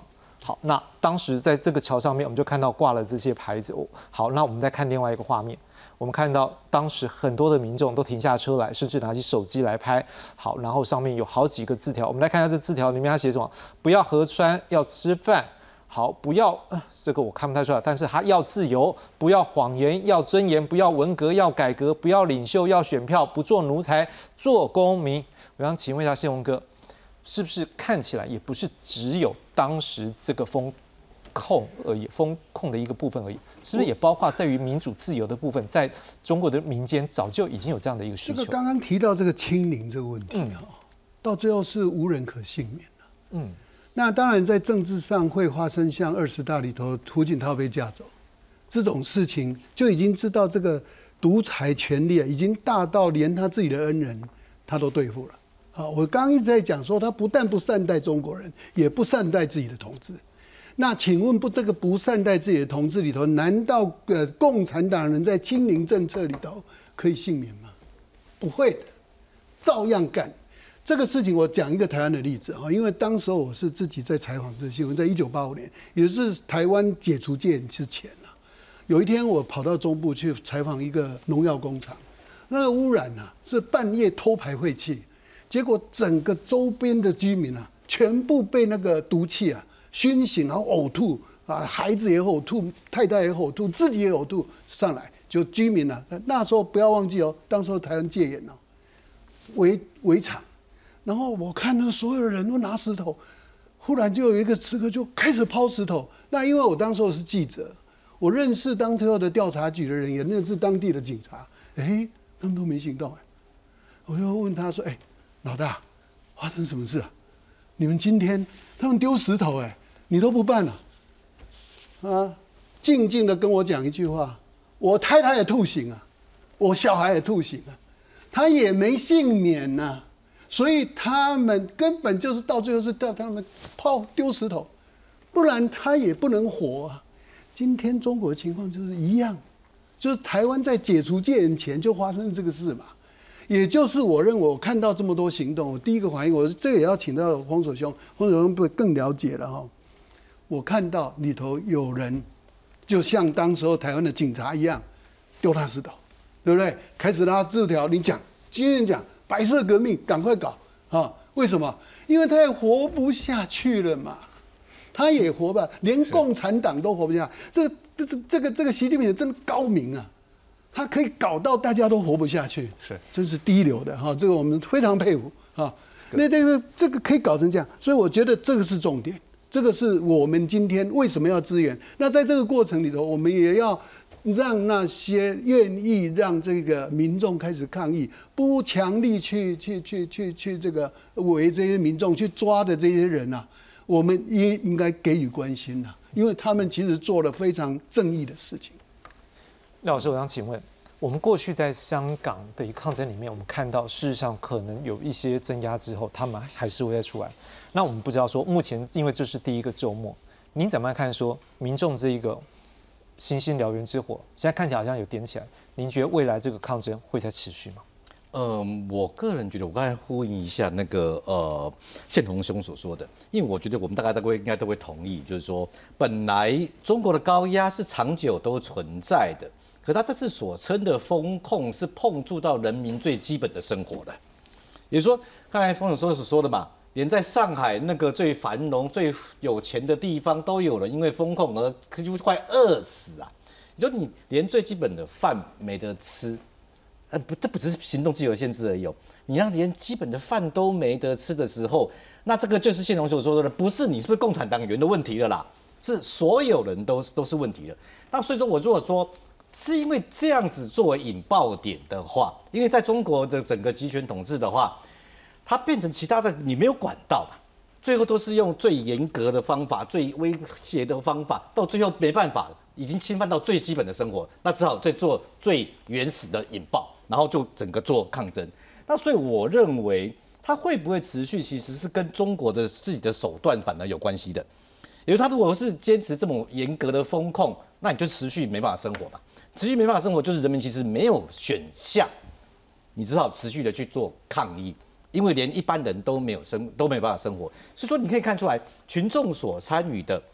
S1: 好，那当时在这个桥上面，我们就看到挂了这些牌子。好，那我们再看另外一个画面，我们看到当时很多的民众都停下车来，甚至拿起手机来拍。好，然后上面有好几个字条，我们来看一下这字条里面它写什么：不要河川，要吃饭。好，不要这个我看不太出来，但是他要自由，不要谎言，要尊严，不要文革，要改革，不要领袖，要选票，不做奴才，做公民。我想请问一下宪宏哥，是不是看起来也不是只有当时这个风控而已，风控的一个部分而已，是不是也包括在于民主自由的部分，在中国的民间早就已经有这样的一个需求？
S7: 这个刚刚提到这个清零这个问题到最后是无人可幸免了。那当然，在政治上会发生像20大里头胡锦涛被架走这种事情，就已经知道这个独裁权力已经大到连他自己的恩人他都对付了。好，我刚刚一直在讲说，他不但不善待中国人，也不善待自己的同志。那请问这个不善待自己的同志里头，难道共产党人在清零政策里头可以幸免吗？不会的，照样干。这个事情我讲一个台湾的例子啊，因为当时我是自己在采访这新闻，在1985年，也就是台湾解除戒严之前啊，有一天我跑到中部去采访一个农药工厂，那个污染啊是半夜偷排废气，结果整个周边的居民啊，全部被那个毒气啊熏醒，然后呕吐啊，孩子也呕吐，太太也呕吐，自己也呕吐上来，就居民啊，那时候不要忘记哦，当时台湾戒严哦，围场。然后我看那所有的人都拿石头，忽然就有一个刺客就开始抛石头。那因为我当时我是记者，我认识当时候的调查局的人，也认识当地的警察，他们都没行动我就问他说：“老大，发生什么事啊？你们今天他们丢石头你都不办了啊？”静静的跟我讲一句话：“我太太也吐醒啊，我小孩也吐醒啊，他也没幸免呐。”所以他们根本就是到最后是到他们丢石头，不然他也不能活啊。今天中国的情况就是一样，就是台湾在解除戒严前就发生这个事嘛。也就是我认为我看到这么多行动，我第一个反应，我这个也要请到洪守兄，洪守兄不更了解了哈。我看到里头有人就像当时候台湾的警察一样，丢他石头，对不对？开始拉字条，你讲，今天讲。白色革命，赶快搞啊！为什么？因为他也活不下去了嘛，他也活吧，连共产党都活不下。这个习近平真的高明啊，他可以搞到大家都活不下去，真是第一流的哈。这个我们非常佩服啊。那这个可以搞成这样，所以我觉得这个是重点，这个是我们今天为什么要支援。那在这个过程里头，我们也要。让那些愿意让这个民众开始抗议，不强力去这个为这些民众去抓的这些人啊，我们也应该给予关心啊，因为他们其实做了非常正义的事情。
S1: 廖老师，我想请问，我们过去在香港的一个抗争里面，我们看到事实上可能有一些镇压之后，他们还是会再出来。那我们不知道说，目前因为这是第一个周末，您怎么看说民众这一个？星星燎原之火，现在看起来好像有点起来。您觉得未来这个抗争会再持续吗？
S12: 我个人觉得，我刚才呼应一下那个宪宏兄所说的，因为我觉得我们大概应该都会同意，就是说，本来中国的高压是长久都存在的，可他这次所称的风控是碰触到人民最基本的生活的，也就是说，刚才冯总所说的嘛。连在上海那个最繁荣、最有钱的地方都有人因为风控而几乎快饿死啊！你说你连最基本的饭没得吃，这不只是行动自由限制而已哦。你让连基本的饭都没得吃的时候，那这个就是宪宏所说的，不是你是不是共产党员的问题了啦，是所有人都是问题的。那所以说，我如果说是因为这样子作为引爆点的话，因为在中国的整个集权统治的话。它变成其他的，你没有管到嘛，最后都是用最严格的方法、最威胁的方法，到最后没办法了，已经侵犯到最基本的生活，那只好再做最原始的引爆，然后就整个做抗争。那所以我认为它会不会持续，其实是跟中国的自己的手段反而有关系的。因为它如果是坚持这么严格的风控，那你就持续没办法生活嘛，持续没办法生活，就是人民其实没有选项，你只好持续的去做抗议。因为连一般人都没办法生活，所以说你可以看出来，群众所参与的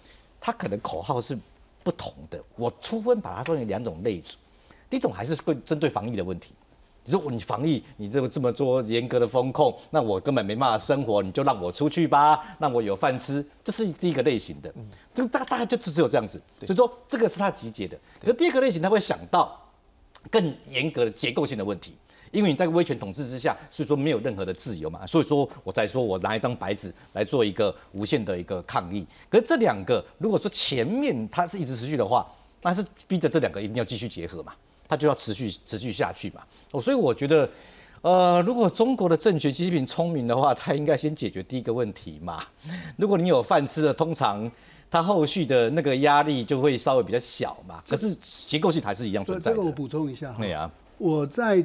S12: 它可能口号是不同的。我初分把它分成2种类组，第一种还是会针对防疫的问题。你说你防疫，你这么做严格的风控，那我根本没办法生活，你就让我出去吧，让我有饭吃，这是第一个类型的。这个大概就只有这样子，所以说这个是他集结的。可是第二个类型，他会想到更严格的结构性的问题。因为你在威权统治之下，所以说没有任何的自由嘛，所以说我再说我拿一张白纸来做一个无限的一个抗议。可是这2个，如果说前面它是一直持续的话，那是逼着这2个一定要继续结合嘛，它就要持续下去嘛。所以我觉得，如果中国的政权习近平聪明的话，他应该先解决第一个问题嘛。如果你有饭吃的，通常他后续的那个压力就会稍微比较小嘛。可是结构性还是一样存在的。
S7: 这个我补充一下哈。
S12: 对啊。
S7: 我在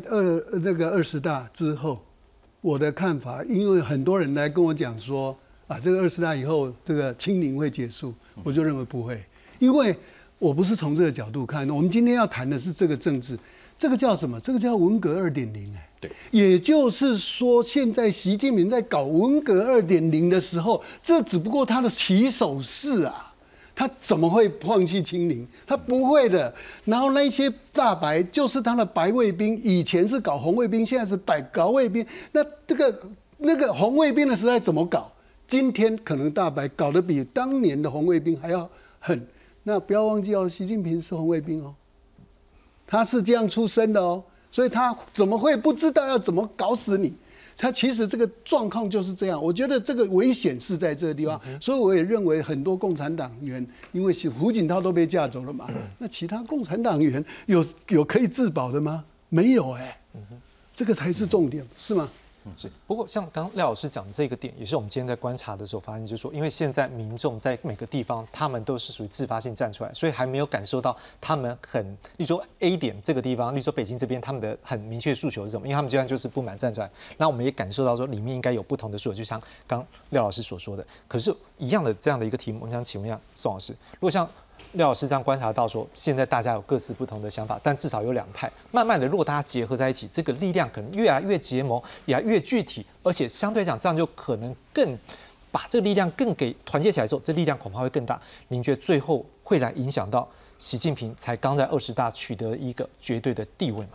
S7: 20大之后，我的看法，因为很多人来跟我讲说啊，这个20大以后这个清零会结束，我就认为不会，因为我不是从这个角度看。我们今天要谈的是这个政治，这个叫什么？这个叫文革2.0
S12: 对，
S7: 也就是说，现在习近平在搞文革2.0的时候，这只不过他的起手式啊。他怎么会放弃清零？他不会的。然后那些大白就是他的白卫兵，以前是搞红卫兵，现在是搞卫兵。那那个红卫兵的时代怎么搞？今天可能大白搞得比当年的红卫兵还要狠。那不要忘记哦，习近平是红卫兵哦，他是这样出身的哦，所以他怎么会不知道要怎么搞死你？他其实这个状况就是这样，我觉得这个危险是在这个地方，所以我也认为很多共产党员，因为胡锦涛都被架走了嘛，那其他共产党员有可以自保的吗？没有这个才是重点，是吗？
S1: 是。不过像刚刚廖老师讲的这个点，也是我们今天在观察的时候发现，就是说，因为现在民众在每个地方，他们都是属于自发性站出来，所以还没有感受到他们例如说 A 点这个地方，例如说北京这边，他们的很明确诉求是什么？因为他们居然就是不满站出来，那我们也感受到说里面应该有不同的诉求，就像刚廖老师所说的。可是，一样的这样的一个题目，我想请问一下宋老师，如果像廖老师这样观察到说，现在大家有各自不同的想法，但至少有2派。慢慢的，如果大家结合在一起，这个力量可能越来越结盟，也越具体，而且相对讲，这样就可能更把这个力量更给团结起来之后，这力量恐怕会更大。您觉得最后会来影响到习近平才刚在20大取得一个绝对的地位吗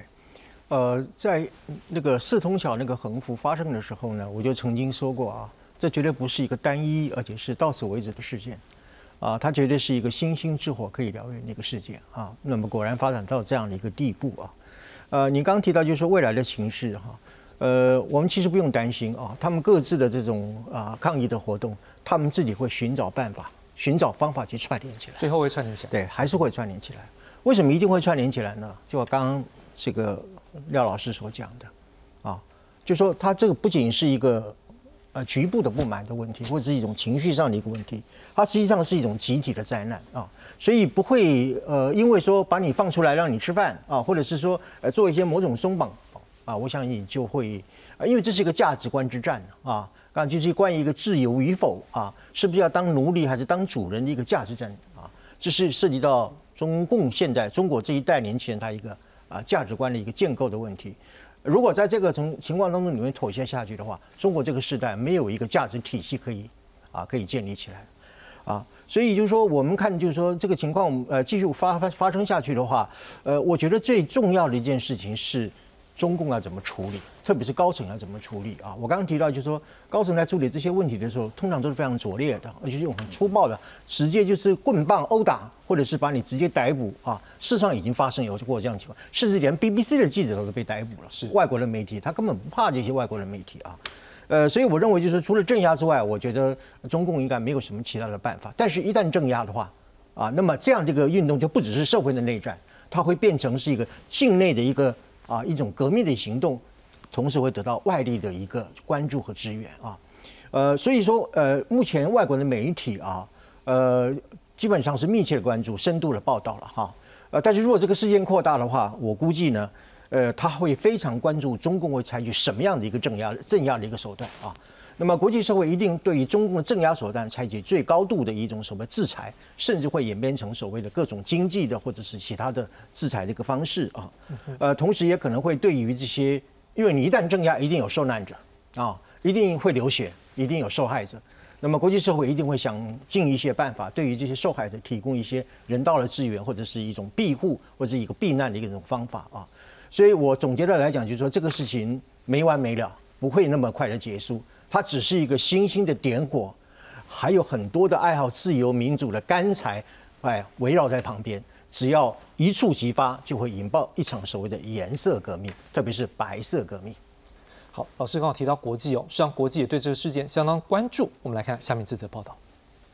S9: ？OK，在那个四通桥那个横幅发生的时候呢，我就曾经说过啊，这绝对不是一个单一而且是到此为止的事件。它绝对是一个星星之火可以燎原的一个事件啊。那么果然发展到这样的一个地步啊。你刚刚提到就是说未来的形势哈，我们其实不用担心啊，他们各自的这种抗议的活动，他们自己会寻找办法、寻找方法去串联起来，
S1: 最后会串联起来。
S9: 对，还是会串联起来。为什么一定会串联起来呢？就我刚刚这个廖老师所讲的啊，就说他这个不仅是一个局部的不满的问题，或者是一种情绪上的一个问题，它实际上是一种集体的灾难啊，所以不会因为说把你放出来让你吃饭啊，或者是说做一些某种松绑啊，我想你就会因为这是一个价值观之战啊，就是关于一个自由与否啊，是不是要当奴隶还是当主人的一个价值战啊，这是涉及到中国这一代年轻人他一个价值观的一个建构的问题。如果在这个情况当中你们妥协下去的话，中国这个时代没有一个价值体系可以建立起来，所以就是说我们看就是说这个情况继续发生下去的话，我觉得最重要的一件事情是中共要怎么处理，特别是高层要怎么处理啊？我刚刚提到就是说高层在处理这些问题的时候，通常都是非常拙劣的，而且用很粗暴的，直接就是棍棒殴打，或者是把你直接逮捕啊。事实上已经发生有过这样的情况，甚至连 BBC 的记者都被逮捕了，是外国的媒体，他根本不怕这些外国的媒体啊。所以我认为就是除了镇压之外，我觉得中共应该没有什么其他的办法。但是，一旦镇压的话，那么这样这个运动就不只是社会的内战，它会变成是一个境内的一种革命的行动，同时会得到外力的一个关注和支援所以说目前外国的媒体基本上是密切的关注、深度的报道了但是如果这个事件扩大的话，我估计呢，他会非常关注中共会采取什么样的一个镇压的一个手段那么国际社会一定对于中共的镇压手段采取最高度的一种所谓制裁，甚至会演变成所谓的各种经济的或者是其他的制裁的一个方式同时也可能会对于这些，因为你一旦镇压，一定有受难者一定会流血，一定有受害者。 那么国际社会一定会想尽一些办法，对于这些受害者提供一些人道的资源，或者是一种庇护，或者是一个避难的一种方法啊。所以我总结的来讲，就是说这个事情没完没了，不会那么快的结束，它只是一个新兴的点火，还有很多的爱好自由民主的干柴，围绕在旁边。只要一触即发，就会引爆一场所谓的颜色革命，特别是白色革命。
S1: 好，老师刚好提到国际哦，实际上国际也对这个事件相当关注。我们来看下面这则报道。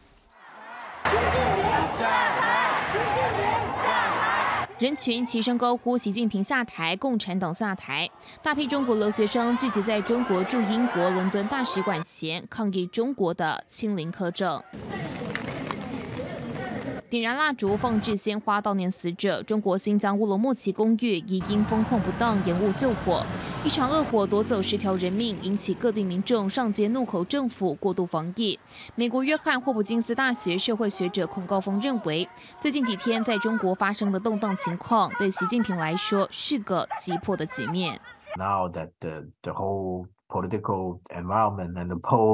S13: 人群齐声高呼习近平下台，共产党下台。大批中国留学生聚集在中国驻英国伦敦大使馆前，抗议中国的清零苛政。点燃蜡烛，放置鲜花悼念死者。中国新疆乌鲁木齐公寓已因风控不当延误救火，一场恶火夺走10条人命，引起各地民众上街怒吼政府过度防疫。美国约翰霍普金斯大学社会学者孔高峰认为，最近几天在中国发生的动荡情况，对习近平来说是个急迫的局面。
S14: Now that the whole political environment and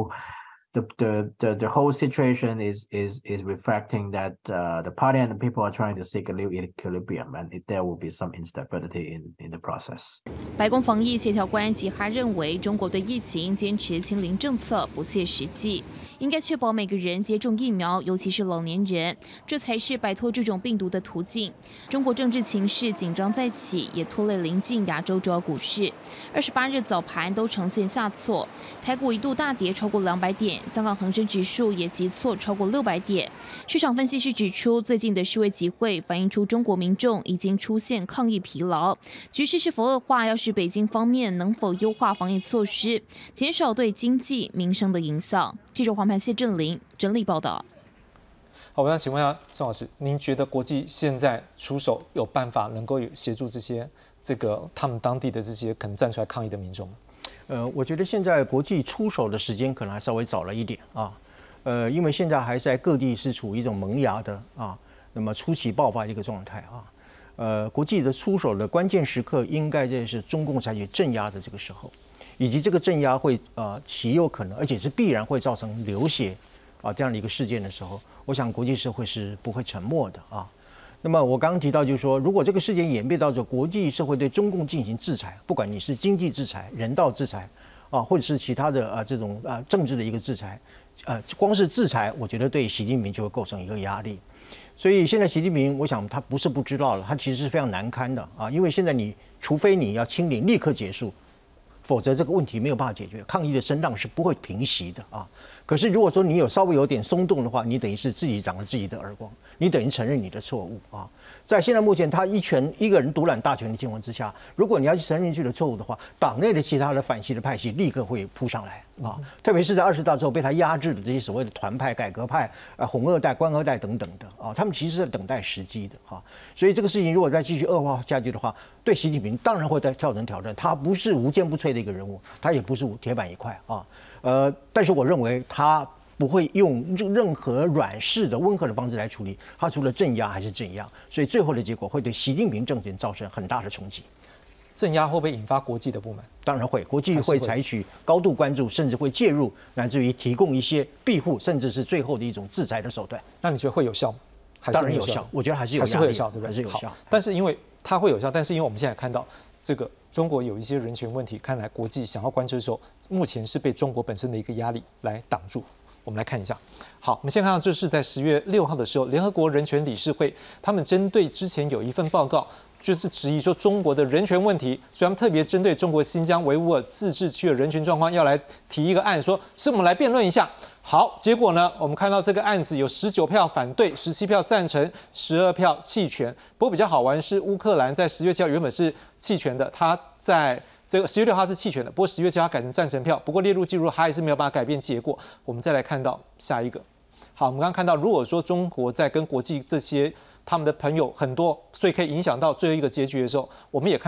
S14: the whole situation is reflecting that the party and the people are trying to seek a new equilibrium, and there will be some instability in the process.
S13: 白宫防疫协调官吉哈认为，中国对疫情坚持清零政策不切实际，应该确保每个人接种疫苗，尤其是老年人，这才是摆脱这种病毒的途径。中国政治情势紧张再起，也拖累邻近亚洲主要股市。28日早盘都呈现下挫，台股一度大跌超过200点。香港恒生指数也急挫超过600点。市场分析师指出，最近的示威集会反映出中国民众已经出现抗议疲劳，局势是否恶化，要是北京方面能否优化防疫措施，减少对经济民生的影响。记者黄盘谢振林整理报道。
S1: 好，我想请问一下宋老师，您觉得国际现在出手有办法能够协助他们当地的这些可能站出来抗议的民众吗？
S9: 我觉得现在国际出手的时间可能还稍微早了一点啊，因为现在还在各地是处于一种萌芽的那么初期爆发的一个状态国际的出手的关键时刻应该这是中共采取镇压的这个时候，以及这个镇压会极有可能，而且是必然会造成流血这样的一个事件的时候，我想国际社会是不会沉默的那么我刚刚提到，就是说，如果这个事件演变到国际社会对中共进行制裁，不管你是经济制裁、人道制裁或者是其他的这种政治的一个制裁，光是制裁，我觉得对习近平就会构成一个压力。所以现在习近平，我想他不是不知道了，他其实是非常难堪的因为现在除非你要清零立刻结束，否则这个问题没有办法解决，抗议的声浪是不会平息的可是如果说你稍微有点松动的话，你等于是自己掌了自己的耳光，你等于承认你的错误在现在目前他一个人独揽大权的情况之下，如果你要去承认自己的错误的话，党内的其他的反系的派系立刻会扑上来特别是在20大之后被他压制的这些所谓的团派、改革派、红二代、官二代等等的他们其实是在等待时机的所以这个事情如果再继续恶化下去的话，对习近平当然会再造成挑战。他不是无坚不摧的一个人物，他也不是铁板一块但是我认为他不会用任何软式的温和的方式来处理，他除了镇压还是镇压，所以最后的结果会对习近平政权造成很大的冲击。
S1: 镇压会不会引发国际的不满？
S9: 当然会，国际会采取高度关注，甚至会介入，乃至于提供一些庇护，甚至是最后的一种制裁的手段。
S1: 那你觉得会有效吗？
S9: 当然有效，我觉得还是有
S1: 效，对不对？
S9: 还是有效。
S1: 但是因为它会有效，但是因为我们现在看到这个中国有一些人权问题，看来国际想要关注的时候，目前是被中国本身的一个压力来挡住。我们来看一下。好，我们先看到这是在10月6号的时候，联合国人权理事会他们针对之前有一份报告，就是质疑说中国的人权问题，所以他们特别针对中国新疆维吾尔自治区的人权状况，要来提一个案，说是我们来辩论一下。好，结果呢，我们看到这个案子有19票反对，17票赞成，12票弃权。不过比较好玩是乌克兰在10月7号原本是弃权的，他在这个10月6号是弃权的，不过10月7号改成赞成票，不过列入记录，他还是没有办法改变结果。我们再来看到下一个。好，我们刚刚看到，如果说中国在跟国际这些他们的朋友很多，所以可以影响到最后一个结局的时候，我们也看到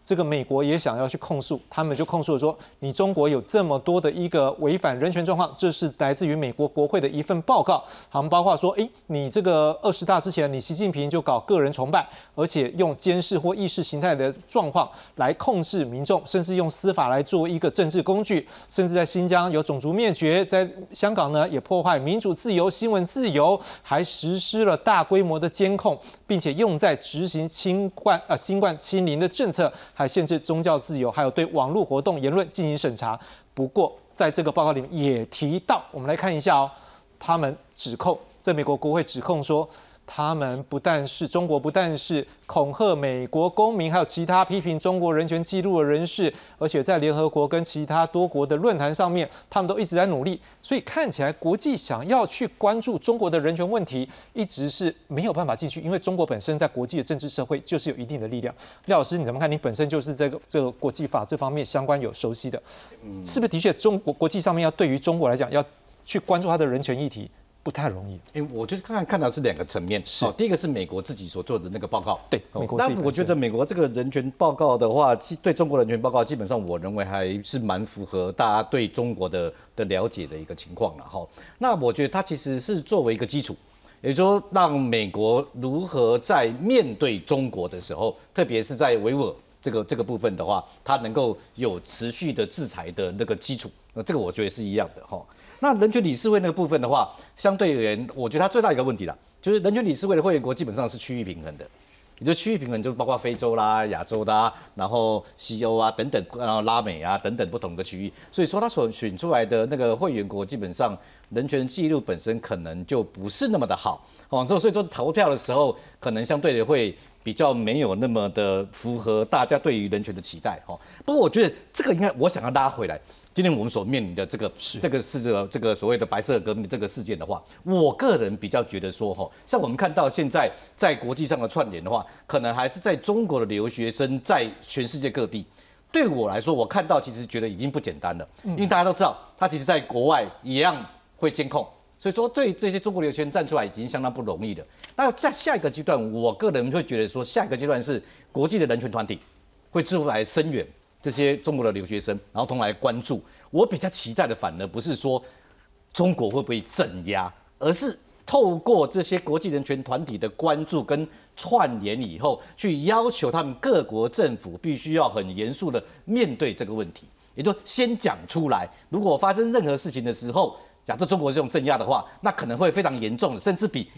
S1: 这个美国也想要去控诉，他们就控诉说，你中国有这么多的一个违反人权状况，这是来自于美国国会的一份报告。他们包括说，你这个20大之前，你习近平就搞个人崇拜，而且用监视或意识形态的状况来控制民众，甚至用司法来做一个政治工具，甚至在新疆有种族灭绝，在香港呢也破坏民主自由、新闻自由，还实施了大规模的监控，并且用在执行新冠清零的政策，还限制宗教自由，还有对网络活动言论进行审查。不过，在这个报告里面也提到，我们来看一下他们指控，在美国国会指控说，中国不但是恐吓美国公民，还有其他批评中国人权记录的人士，而且在联合国跟其他多国的论坛上面，他们都一直在努力。所以看起来国际想要去关注中国的人权问题，一直是没有办法进去，因为中国本身在国际的政治社会就是有一定的力量。廖老师，你怎么看？你本身就是这个国际法这方面相关有熟悉的，是不是的确中国国际上面要对于中国来讲要去关注它的人权议题？不太容易。
S12: 我就看到是2个层面。第一个是美国自己所做的那个报告。
S1: 对，美国。
S12: 那我觉得美国这个人权报告的话，对中国人权报告，基本上我认为还是蛮符合大家对中国的了解的一个情况了哈。那我觉得它其实是作为一个基础，也就是说让美国如何在面对中国的时候，特别是在维吾尔这个部分的话，它能够有持续的制裁的那个基础。这个我觉得是一样的哈。那人权理事会那个部分的话，相对而言，我觉得它最大一个问题啦，就是人权理事会的会员国基本上是区域平衡的，也就区域平衡就包括非洲啦、亚洲啦，然后西欧啊等等，然后拉美啊等等不同的区域，所以说它所选出来的那个会员国基本上人权记录本身可能就不是那么的好，所以说投票的时候可能相对的会比较没有那么的符合大家对于人权的期待。不过我觉得这个应该我想要拉回来。今天我们所面临的这个所谓的白色革命这个事件的话，我个人比较觉得说，像我们看到现在在国际上的串联的话，可能还是在中国的留学生在全世界各地。对我来说，我看到其实觉得已经不简单了，因为大家都知道，他其实在国外一样会监控，所以说对这些中国留学生站出来已经相当不容易了。那在下一个阶段，我个人会觉得说，下一个阶段是国际的人权团体会出来声援这些中国的留学生，然后同来关注。我比较期待的反而不是说中国会不会镇压，而是透过这些国际人权团体的关注跟串联以后，去要求他们各国政府必须要很严肃的面对这个问题，也就先讲出来。如果发生任何事情的时候，假设中国是用镇压的话，那可能会非常严重的，甚至比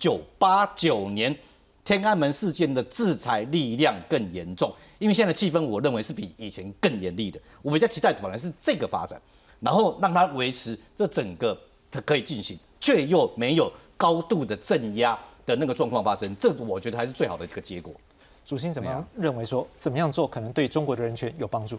S12: 1989年天安门事件的制裁力量更严重，因为现在的气氛，我认为是比以前更严厉的。我比较期待反而是这个发展，然后让它维持这整个它可以进行，却又没有高度的镇压的那个状况发生，这我觉得还是最好的这个结果。
S1: 主席怎么样认为说怎么样做可能对中国的人权有帮助？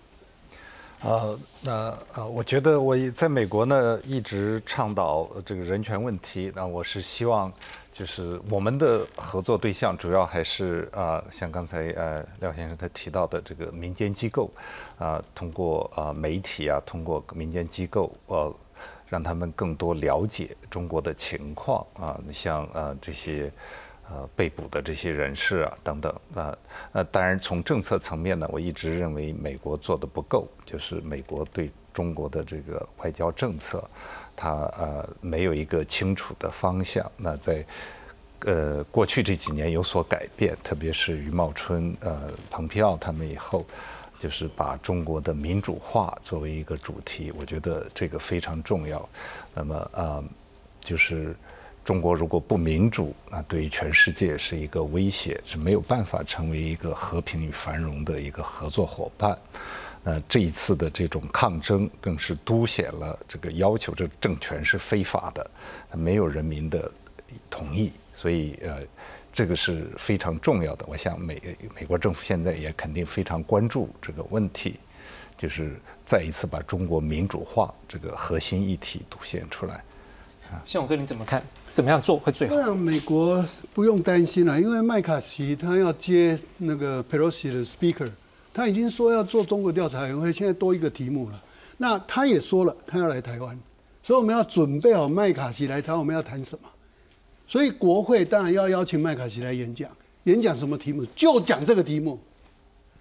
S11: 我觉得我在美国呢一直倡导这个人权问题，那我是希望。就是我们的合作对象主要还是像刚才廖先生他提到的这个民间机构，通过媒体通过民间机构让他们更多了解中国的情况像这些被捕的这些人士等等当然从政策层面呢，我一直认为美国做的不够，就是美国对中国的这个外交政策。它没有一个清楚的方向。那在过去这几年有所改变，特别是余茂春、蓬佩奥他们以后，就是把中国的民主化作为一个主题，我觉得这个非常重要。那么就是中国如果不民主，那对于全世界是一个威胁，是没有办法成为一个和平与繁荣的一个合作伙伴。这一次的这种抗争更是凸显了这个要求，这政权是非法的，没有人民的同意，所以这个是非常重要的。我想美国政府现在也肯定非常关注这个问题，就是再一次把中国民主化这个核心议题凸显出来。
S1: 宪勇哥，你怎么看？怎么样做会最好？
S7: 那美国不用担心了，因为麦卡锡他要接那个 Pelosi 的 Speaker。他已经说要做中国调查委员会，现在多一个题目了。那他也说了，他要来台湾，所以我们要准备好麦卡锡来台湾，我们要谈什么？所以国会当然要邀请麦卡锡来演讲，演讲什么题目？就讲这个题目。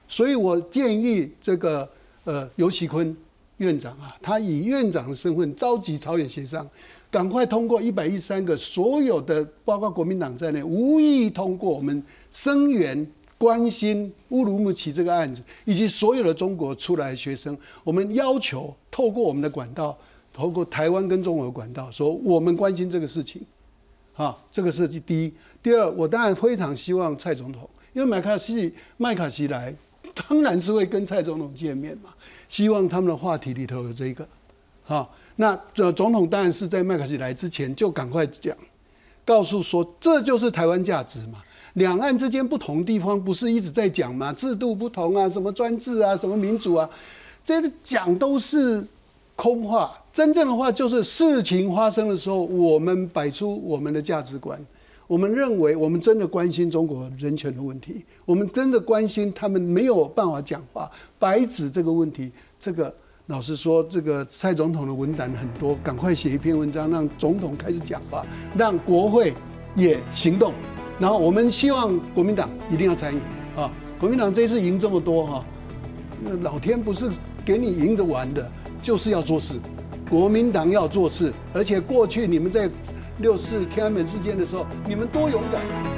S7: 所以我建议这个游锡堃院长啊，他以院长的身份召集朝野协商，赶快通过113个所有的，包括国民党在内，无异议通过我们声援、关心乌鲁木齐这个案子，以及所有的中国出来的学生，我们要求透过我们的管道，透过台湾跟中国的管道，说我们关心这个事情。这个是第一。第二，我当然非常希望蔡总统，因为麦卡锡来，当然是会跟蔡总统见面嘛，希望他们的话题里头有这个。那总统当然是在麦卡锡来之前就赶快讲，告诉说这就是台湾价值嘛。两岸之间不同地方不是一直在讲嘛，制度不同啊，什么专制啊，什么民主啊，这个讲都是空话。真正的话就是事情发生的时候，我们摆出我们的价值观，我们认为我们真的关心中国人权的问题，我们真的关心他们没有办法讲话，白纸这个问题。这个老实说，这个蔡总统的文胆很多，赶快写一篇文章，让总统开始讲话，让国会也行动。然后我们希望国民党一定要参与啊！国民党这次赢这么多那老天不是给你赢着玩的，就是要做事。国民党要做事，而且过去你们在6·4天安门事件的时候，你们多勇敢！